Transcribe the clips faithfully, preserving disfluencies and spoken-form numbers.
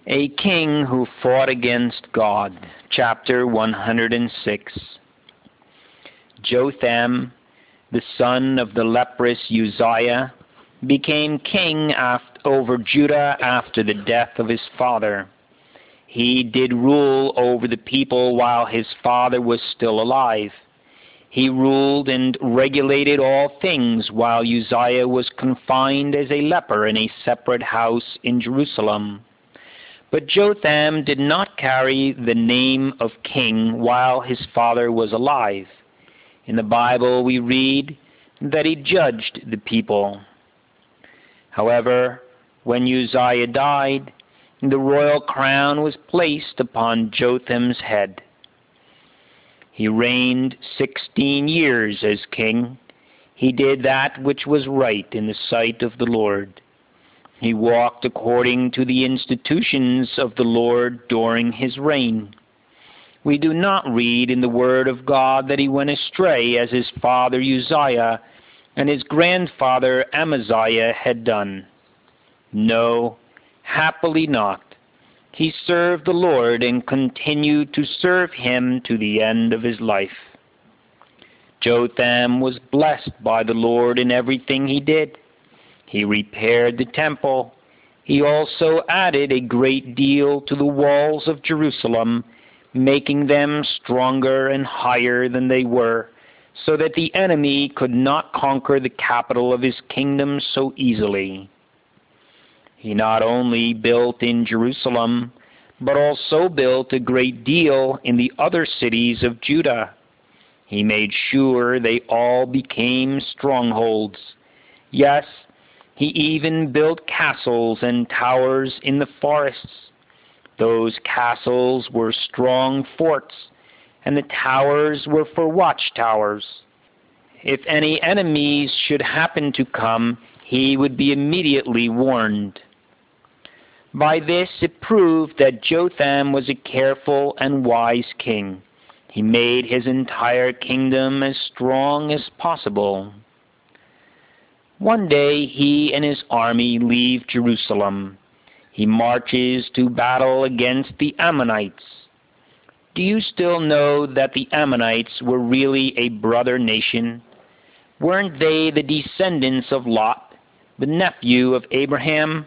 A king who fought against God. Chapter one hundred six. Jotham, the son of the leprous Uzziah, became king over Judah after the death of his father. He did rule over the people while his father was still alive. He ruled and regulated all things while Uzziah was confined as a leper in a separate house in Jerusalem. But Jotham did not carry the name of king while his father was alive. In the Bible we read that he judged the people. However, when Uzziah died, the royal crown was placed upon Jotham's head. He reigned sixteen years as king. He did that which was right in the sight of the Lord. He walked according to the institutions of the Lord during his reign. We do not read in the Word of God that he went astray as his father Uzziah and his grandfather Amaziah had done. No, happily not. He served the Lord and continued to serve him to the end of his life. Jotham was blessed by the Lord in everything he did. He repaired the temple. He also added a great deal to the walls of Jerusalem, making them stronger and higher than they were, so that the enemy could not conquer the capital of his kingdom so easily. He not only built in Jerusalem, but also built a great deal in the other cities of Judah. He made sure they all became strongholds. Yes, he even built castles and towers in the forests. Those castles were strong forts, and the towers were for watchtowers. If any enemies should happen to come, he would be immediately warned. By this it proved that Jotham was a careful and wise king. He made his entire kingdom as strong as possible. One day he and his army leave Jerusalem. He marches to battle against the Ammonites. Do you still know that the Ammonites were really a brother nation? Weren't they the descendants of Lot, the nephew of Abraham?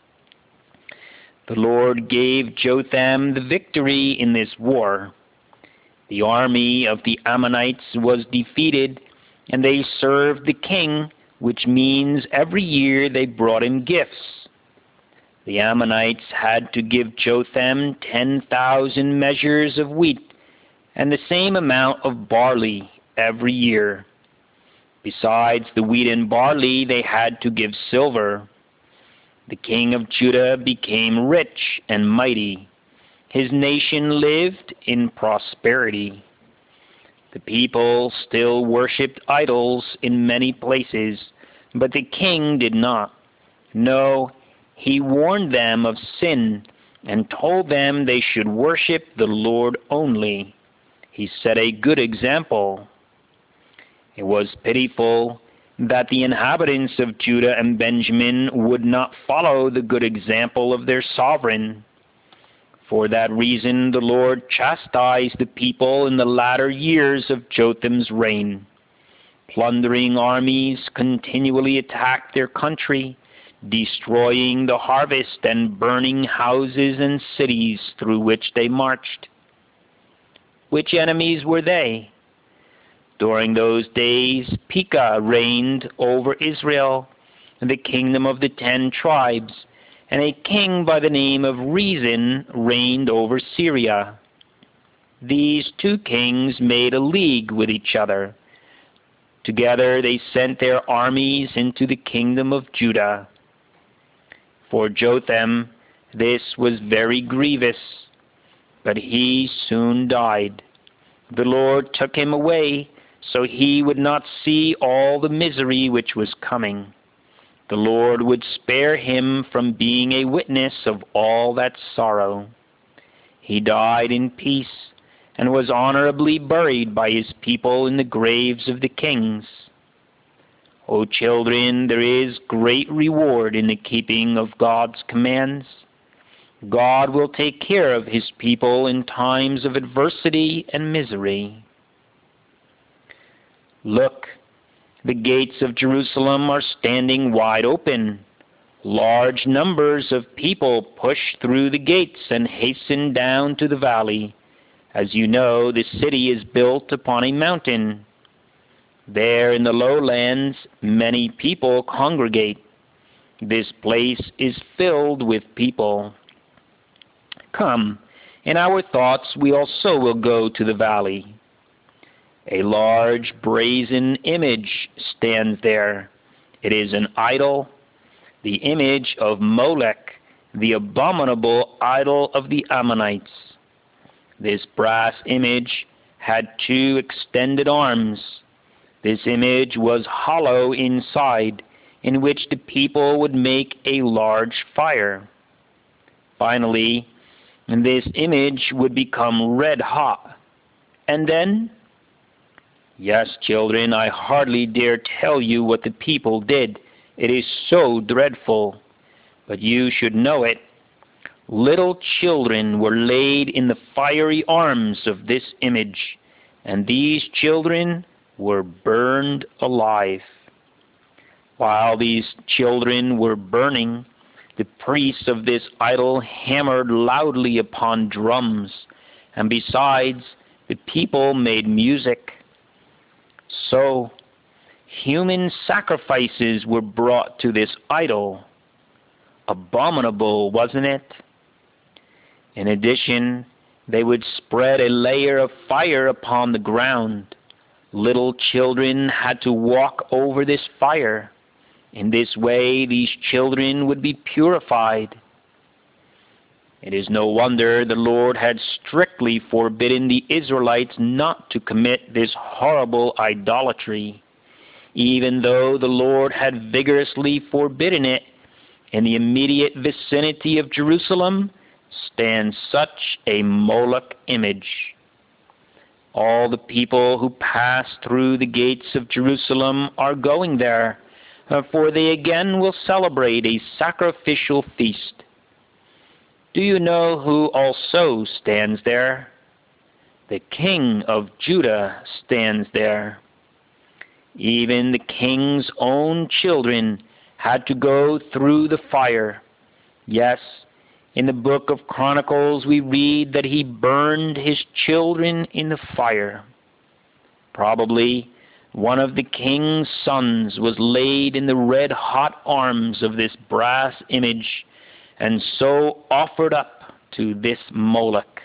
The Lord gave Jotham the victory in this war. The army of the Ammonites was defeated, and they served the king, which means every year they brought him gifts. The Ammonites had to give Jotham ten thousand measures of wheat and the same amount of barley every year. Besides the wheat and barley, they had to give silver. The king of Judah became rich and mighty. His nation lived in prosperity. The people still worshipped idols in many places, but the king did not. No, he warned them of sin and told them they should worship the Lord only. He set a good example. It was pitiful that the inhabitants of Judah and Benjamin would not follow the good example of their sovereign. For that reason the Lord chastised the people in the latter years of Jotham's reign. Plundering armies continually attacked their country, destroying the harvest and burning houses and cities through which they marched. Which enemies were they? During those days, Pekah reigned over Israel, the kingdom of the ten tribes, and a king by the name of Rezin reigned over Syria. These two kings made a league with each other. Together they sent their armies into the kingdom of Judah. For Jotham this was very grievous, but he soon died. The Lord took him away, so he would not see all the misery which was coming. The Lord would spare him from being a witness of all that sorrow. He died in peace and was honorably buried by his people in the graves of the kings. O children, there is great reward in the keeping of God's commands. God will take care of his people in times of adversity and misery. Look, the gates of Jerusalem are standing wide open. Large numbers of people push through the gates and hasten down to the valley. As you know, the city is built upon a mountain. There in the lowlands, many people congregate. This place is filled with people. Come, in our thoughts we also will go to the valley. A large brazen image stands there. It is an idol, the image of Molech, the abominable idol of the Ammonites. This brass image had two extended arms. This image was hollow inside, in which the people would make a large fire. Finally, this image would become red hot. And then, yes, children, I hardly dare tell you what the people did. It is so dreadful, but you should know it. Little children were laid in the fiery arms of this image, and these children were burned alive. While these children were burning, the priests of this idol hammered loudly upon drums, and besides, the people made music. So, human sacrifices were brought to this idol. Abominable, wasn't it? In addition, they would spread a layer of fire upon the ground. Little children had to walk over this fire. In this way, these children would be purified. It is no wonder the Lord had strictly forbidden the Israelites not to commit this horrible idolatry. Even though the Lord had vigorously forbidden it, in the immediate vicinity of Jerusalem stands such a Moloch image. All the people who pass through the gates of Jerusalem are going there, for they again will celebrate a sacrificial feast. Do you know who also stands there? The King of Judah stands there. Even the king's own children had to go through the fire. Yes, in the book of Chronicles we read that he burned his children in the fire. Probably one of the king's sons was laid in the red-hot arms of this brass image, and so offered up to this Moloch.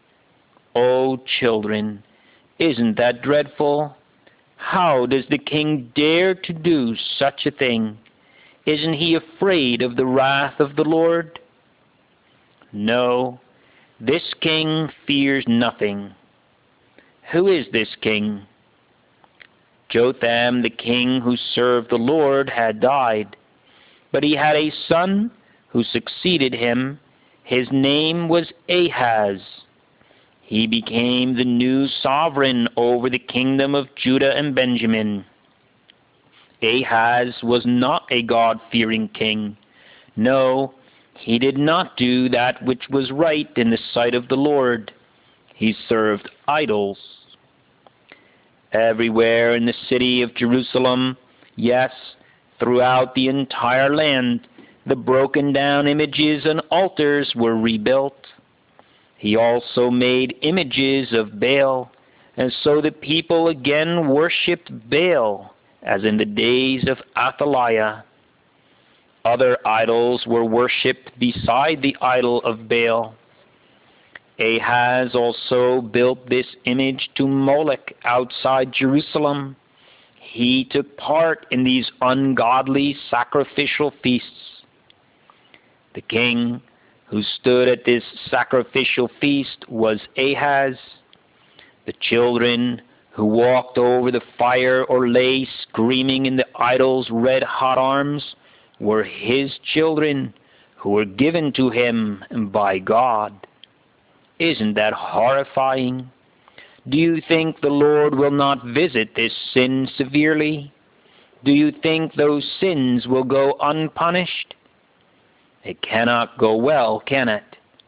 Oh, children, isn't that dreadful? How does the king dare to do such a thing? Isn't he afraid of the wrath of the Lord? No, this king fears nothing. Who is this king? Jotham, the king who served the Lord, had died, but he had a son who succeeded him. His name was Ahaz. He became the new sovereign over the kingdom of Judah and Benjamin. Ahaz was not a God-fearing king. No, he did not do that which was right in the sight of the Lord. He served idols. Everywhere in the city of Jerusalem, yes, throughout the entire land, the broken down images and altars were rebuilt. He also made images of Baal, and so the people again worshipped Baal, as in the days of Athaliah. Other idols were worshipped beside the idol of Baal. Ahaz also built this image to Moloch outside Jerusalem. He took part in these ungodly sacrificial feasts. The king who stood at this sacrificial feast was Ahaz. The children who walked over the fire or lay screaming in the idol's red-hot arms were his children who were given to him by God. Isn't that horrifying? Do you think the Lord will not visit this sin severely? Do you think those sins will go unpunished? It cannot go well, can it?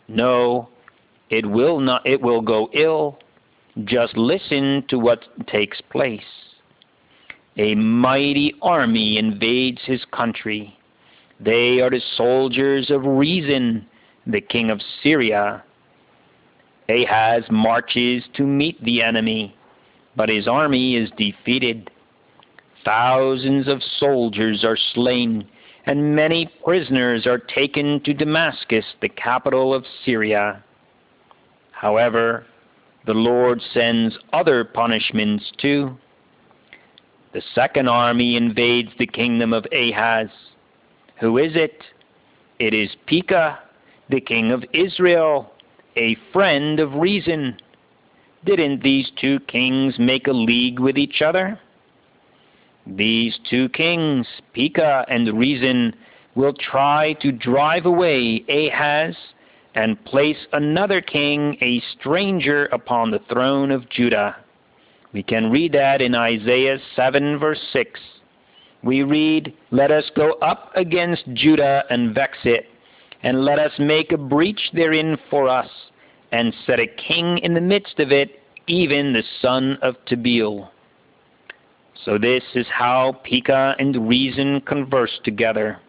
No, it will not, it will go ill. Just listen to what takes place. A mighty army invades his country. They are the soldiers of Rezin, the king of Syria. Ahaz marches to meet the enemy, but his army is defeated. Thousands of soldiers are slain, and many prisoners are taken to Damascus, the capital of Syria. However, the Lord sends other punishments too. The second army invades the kingdom of Ahaz. Who is it? It is Pekah, the king of Israel, a friend of Rezin. Didn't these two kings make a league with each other? These two kings, Pekah and Rezin, will try to drive away Ahaz and place another king, a stranger, upon the throne of Judah. We can read that in Isaiah seven, verse six. We read, "Let us go up against Judah and vex it, and let us make a breach therein for us, and set a king in the midst of it, even the son of Tabeel." So this is how Pekah and Rezin converse together.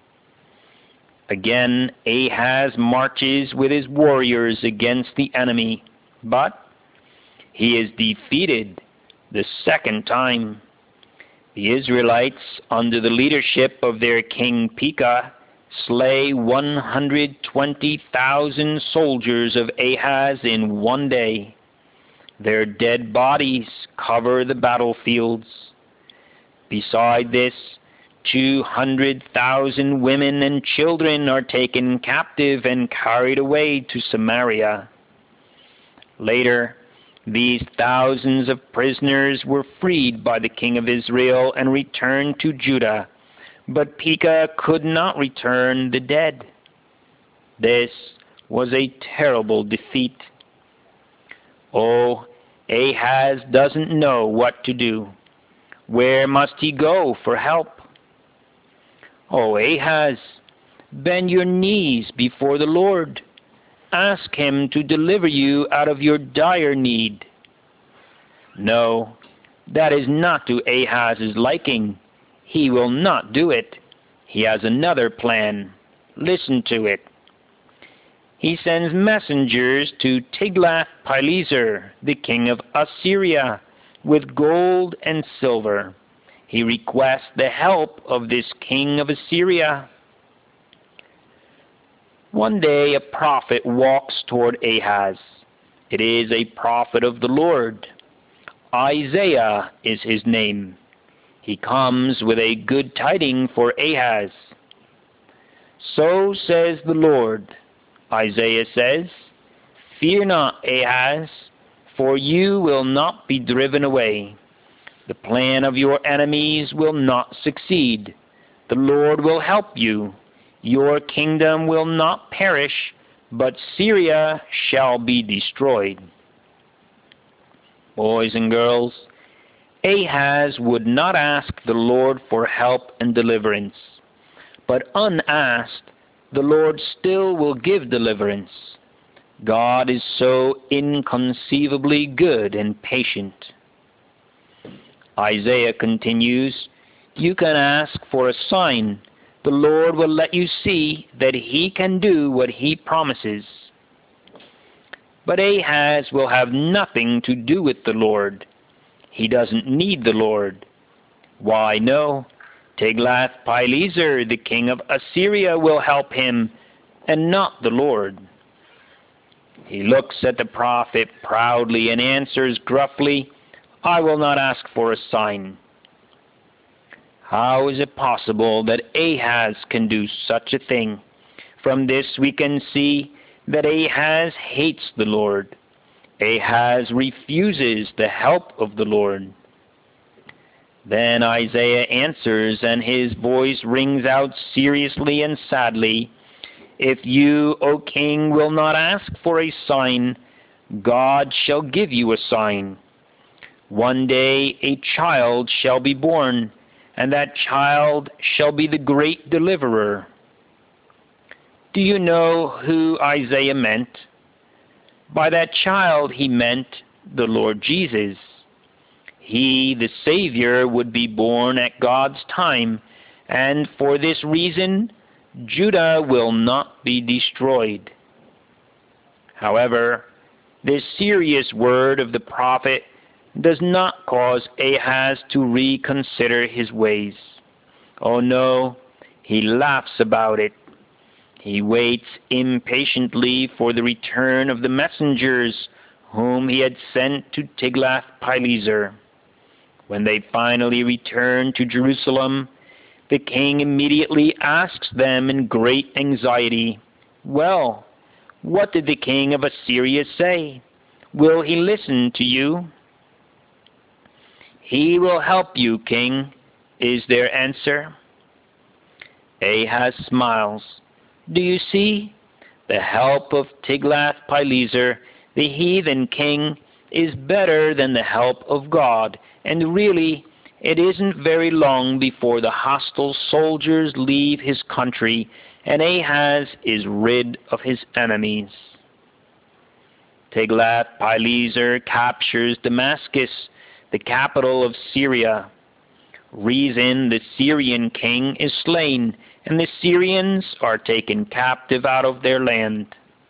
Again, Ahaz marches with his warriors against the enemy, but he is defeated the second time. The Israelites, under the leadership of their king Pekah, slay one hundred twenty thousand soldiers of Ahaz in one day. Their dead bodies cover the battlefields. Beside this, two hundred thousand women and children are taken captive and carried away to Samaria. Later, these thousands of prisoners were freed by the king of Israel and returned to Judah, but Pekah could not return the dead. This was a terrible defeat. Oh, Ahaz doesn't know what to do. Where must he go for help? Oh, Ahaz, bend your knees before the Lord. Ask him to deliver you out of your dire need. No, that is not to Ahaz's liking. He will not do it. He has another plan. Listen to it. He sends messengers to Tiglath-Pileser, the king of Assyria, with gold and silver. He requests the help of this king of Assyria. One day a prophet walks toward Ahaz. It is a prophet of the Lord. Isaiah is his name. He comes with a good tiding for Ahaz. So says the Lord. Isaiah says, "Fear not, Ahaz, for you will not be driven away. The plan of your enemies will not succeed. The Lord will help you. Your kingdom will not perish, but Syria shall be destroyed." Boys and girls, Ahaz would not ask the Lord for help and deliverance, but unasked, the Lord still will give deliverance. God is so inconceivably good and patient. Isaiah continues, "You can ask for a sign. The Lord will let you see that he can do what he promises." But Ahaz will have nothing to do with the Lord. He doesn't need the Lord. Why, no, Tiglath-Pileser, the king of Assyria, will help him, and not the Lord. He looks at the prophet proudly and answers gruffly, "I will not ask for a sign." How is it possible that Ahaz can do such a thing? From this we can see that Ahaz hates the Lord. Ahaz refuses the help of the Lord. Then Isaiah answers, and his voice rings out seriously and sadly, "If you, O king, will not ask for a sign, God shall give you a sign. One day a child shall be born, and that child shall be the great deliverer." Do you know who Isaiah meant? By that child he meant the Lord Jesus. He, the Savior, would be born at God's time, and for this reason Judah will not be destroyed. However, this serious word of the prophet does not cause Ahaz to reconsider his ways. Oh no, he laughs about it. He waits impatiently for the return of the messengers whom he had sent to Tiglath-Pileser. When they finally return to Jerusalem, the king immediately asks them in great anxiety, "Well, what did the king of Assyria say? Will he listen to you?" "He will help you, king," is their answer. Ahaz smiles. Do you see? The help of Tiglath-Pileser, the heathen king, is better than the help of God, and really, it isn't very long before the hostile soldiers leave his country and Ahaz is rid of his enemies. Tiglath-Pileser captures Damascus, the capital of Syria. Rezin, the Syrian king, is slain, and the Syrians are taken captive out of their land.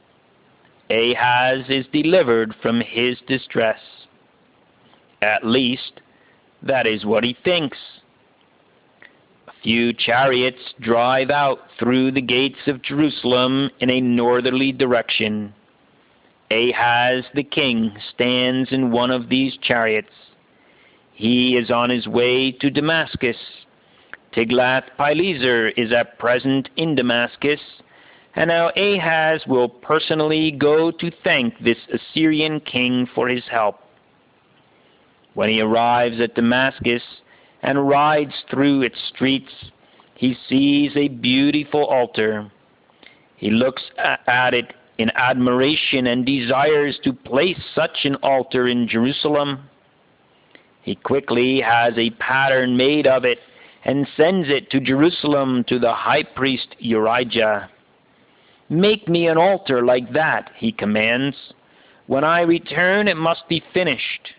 Ahaz is delivered from his distress. At least, that is what he thinks. A few chariots drive out through the gates of Jerusalem in a northerly direction. Ahaz the king stands in one of these chariots. He is on his way to Damascus. Tiglath-Pileser is at present in Damascus, and now Ahaz will personally go to thank this Assyrian king for his help. When he arrives at Damascus and rides through its streets, he sees a beautiful altar. He looks at it in admiration and desires to place such an altar in Jerusalem. He quickly has a pattern made of it and sends it to Jerusalem to the high priest Urijah. "Make me an altar like that," he commands. "When I return, it must be finished."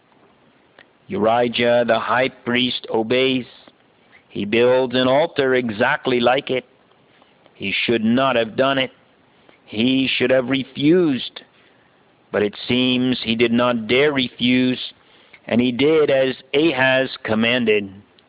Urijah the high priest obeys. He builds an altar exactly like it. He should not have done it. He should have refused. But it seems he did not dare refuse, and he did as Ahaz commanded.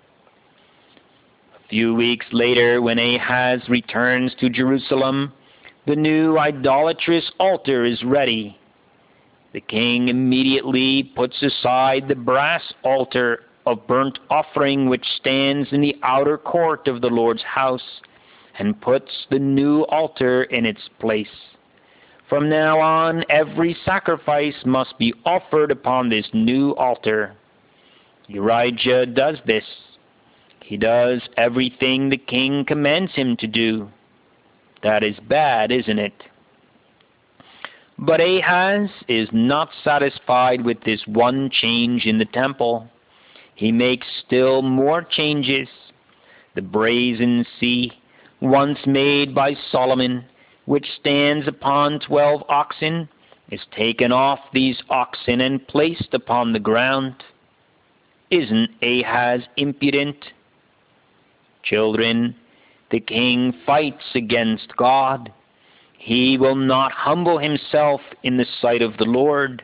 A few weeks later, when Ahaz returns to Jerusalem, the new idolatrous altar is ready. The king immediately puts aside the brass altar of burnt offering which stands in the outer court of the Lord's house, and puts the new altar in its place. From now on, every sacrifice must be offered upon this new altar. Urijah does this. He does everything the king commands him to do. That is bad, isn't it? But Ahaz is not satisfied with this one change in the temple. He makes still more changes. The brazen sea, once made by Solomon, which stands upon twelve oxen, is taken off these oxen and placed upon the ground. Isn't Ahaz impudent? Children, the king fights against God. He will not humble himself in the sight of the Lord.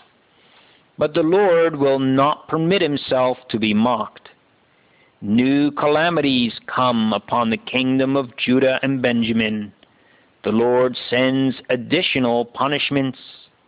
But the Lord will not permit himself to be mocked. New calamities come upon the kingdom of Judah and Benjamin. The Lord sends additional punishments.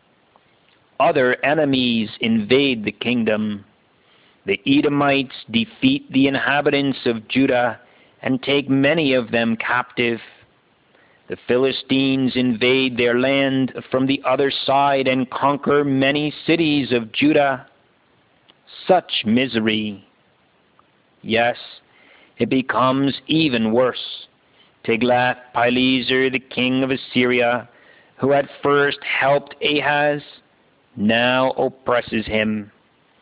Other enemies invade the kingdom. The Edomites defeat the inhabitants of Judah and take many of them captive. The Philistines invade their land from the other side and conquer many cities of Judah. Such misery. Yes, it becomes even worse. Tiglath-Pileser, the king of Assyria, who at first helped Ahaz, now oppresses him.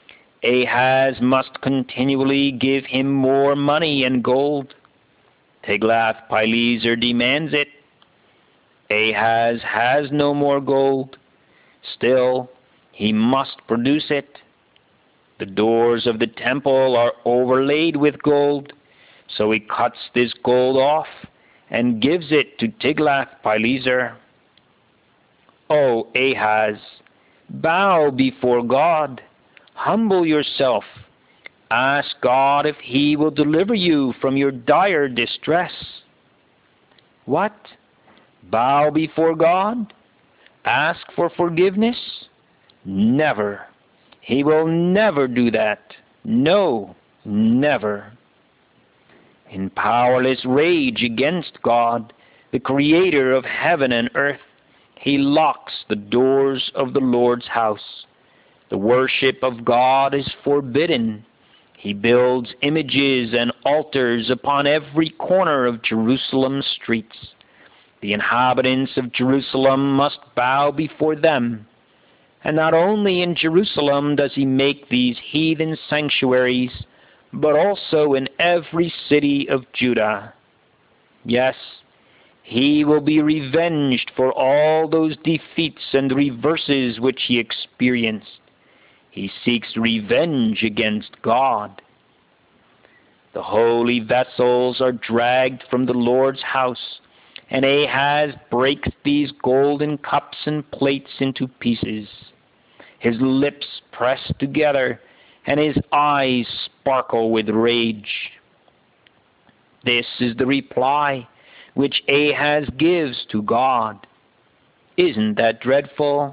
Ahaz must continually give him more money and gold. Tiglath-Pileser demands it. Ahaz has no more gold. Still, he must produce it. The doors of the temple are overlaid with gold, so he cuts this gold off and gives it to Tiglath-Pileser. O Ahaz, bow before God, humble yourself, ask God if he will deliver you from your dire distress. What? Bow before God? Ask for forgiveness? Never. He will never do that. No, never. In powerless rage against God, the Creator of heaven and earth, he locks the doors of the Lord's house. The worship of God is forbidden. He builds images and altars upon every corner of Jerusalem's streets. The inhabitants of Jerusalem must bow before them. And not only in Jerusalem does he make these heathen sanctuaries, but also in every city of Judah. Yes, he will be revenged for all those defeats and reverses which he experienced. He seeks revenge against God. The holy vessels are dragged from the Lord's house, and Ahaz breaks these golden cups and plates into pieces. His lips press together, and his eyes sparkle with rage. This is the reply which Ahaz gives to God. Isn't that dreadful?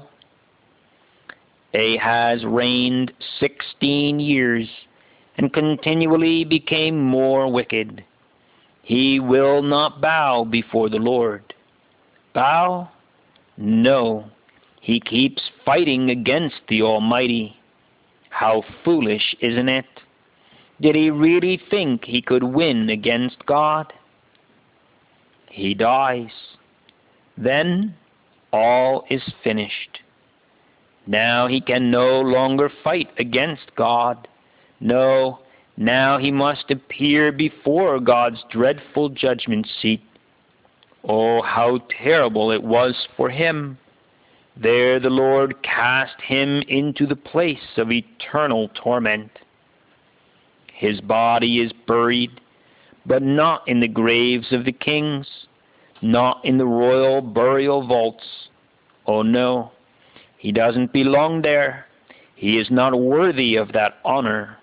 Ahaz reigned sixteen years, and continually became more wicked. He will not bow before the Lord. Bow? No. He keeps fighting against the Almighty. How foolish, isn't it? Did he really think he could win against God? He dies. Then all is finished. Now he can no longer fight against God. No, now he must appear before God's dreadful judgment seat. Oh, how terrible it was for him! There the Lord cast him into the place of eternal torment. His body is buried, but not in the graves of the kings, not in the royal burial vaults. Oh no, he doesn't belong there. He is not worthy of that honor.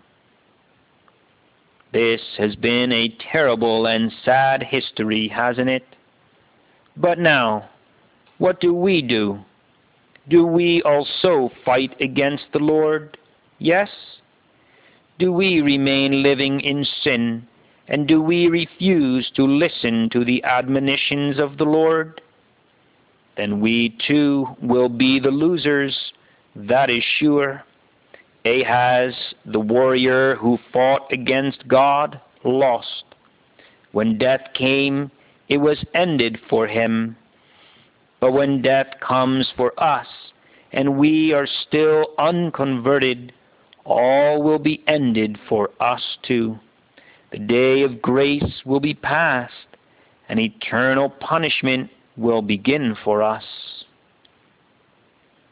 This has been a terrible and sad history, hasn't it? But now, what do we do? Do we also fight against the Lord? Yes? Do we remain living in sin, and do we refuse to listen to the admonitions of the Lord? Then we too will be the losers, that is sure. Ahaz, the warrior who fought against God, lost. When death came, it was ended for him. But when death comes for us, and we are still unconverted, all will be ended for us too. The day of grace will be past, and eternal punishment will begin for us.